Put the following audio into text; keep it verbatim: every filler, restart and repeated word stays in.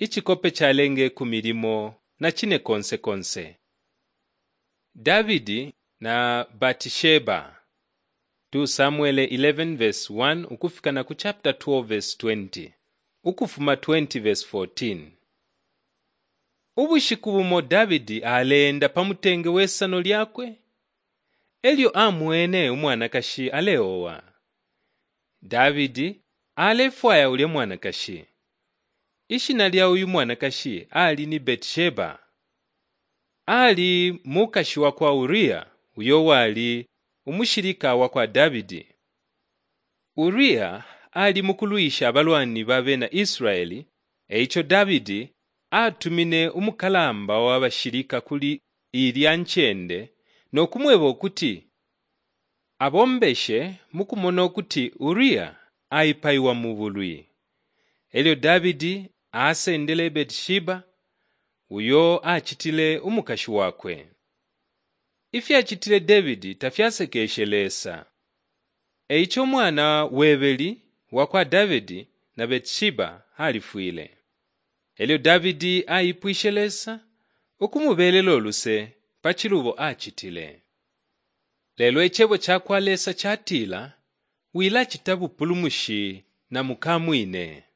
ichikope chalenge ku milimo na chine konse konse. Davidi na Batisheba. two Samuel eleven verse one ukufika na ku chapter twelve verse twenty ukufuma twenty verse fourteen. Ubushiku bumo Davidi alenda pamutenge wesano lyakwe elyo amwene umwanakashi aleowa. Davidi alefwaya ule mwanakashi. Ishina lya uyu mwanakashi ali ni Betsheba. Ali mukashi wa kwa Uria uyo wali umushirika wa kwa Davidi. Uria ali mukuluisha abalwani babe na Israeli, eicho Davidi atumine umukalamba w'abashirika kuli ilya nchende nokumweba okuti abombeshe mukumona okuti Uria aipayiwa mu bulwi. Elyo Davidi asendele Betsheba uyo achitile umukashi wakwe. Ifi achitile Davidi tafyasekeshelesa. Eicho mwana webeli wakwa Davidi na Betsheba halifwile. Elyo Davidi aipwishelesa okumubelela oluse pachilubo achitile. Lelo echebo chakwalesa chatila wila chitabu pulumushi na mukamwine.